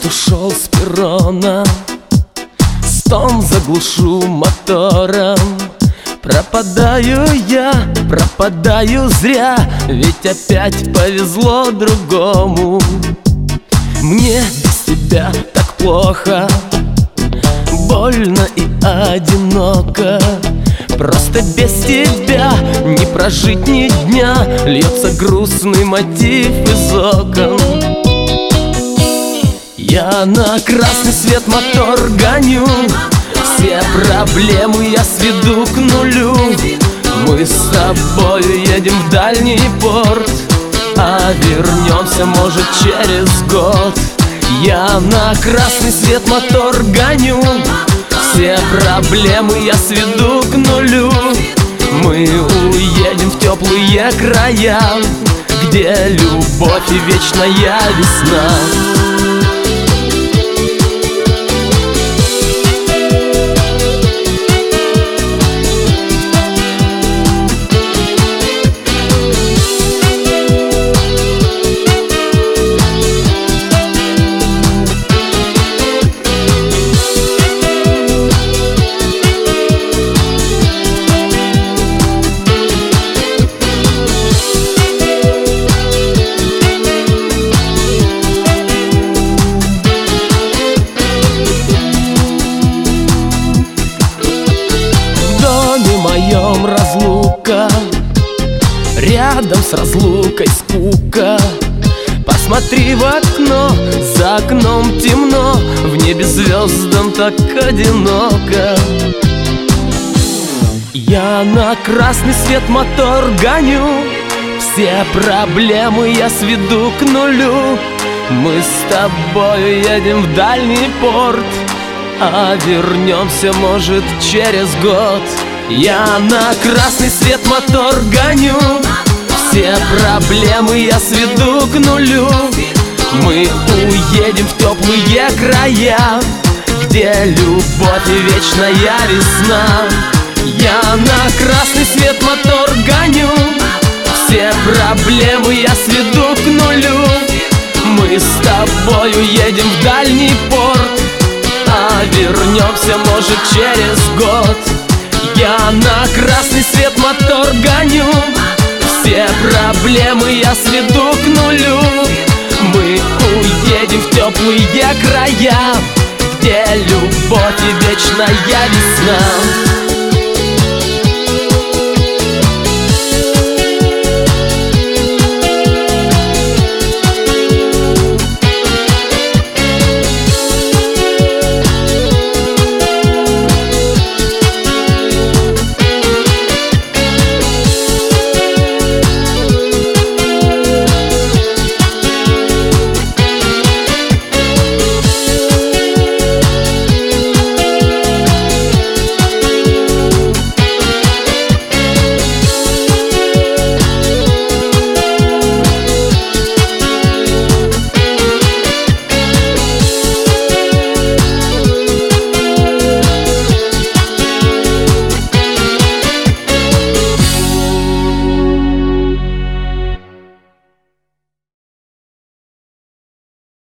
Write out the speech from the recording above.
ушел с перрона, стон заглушу мотором. Пропадаю я, пропадаю зря, ведь опять повезло другому. Мне без тебя так плохо, больно и одиноко. Просто без тебя не прожить ни дня, льется грустный мотив из окон. Я на красный свет мотор гоню, все проблемы я сведу к нулю. Мы с тобою едем в дальний порт, а вернемся, может, через год. Я на красный свет мотор гоню, все проблемы я сведу к нулю. Мы уедем в теплые края, где любовь и вечная весна. Разлука, рядом с разлукой скука. Посмотри в окно, за окном темно, в небе звездам так одиноко. Я на красный свет мотор гоню, все проблемы я сведу к нулю. Мы с тобою едем в дальний порт, а вернемся, может, через год. Я на красный свет мотор гоню, все проблемы я сведу к нулю. Мы уедем в теплые края, где любовь и вечная весна. Я на красный свет мотор гоню, все проблемы я сведу к нулю. Мы с тобою едем в дальний порт, а вернемся, может, через год. Я на красный свет мотор гоню, все проблемы я сведу к нулю. Мы уедем в теплые края, где любовь и вечная весна.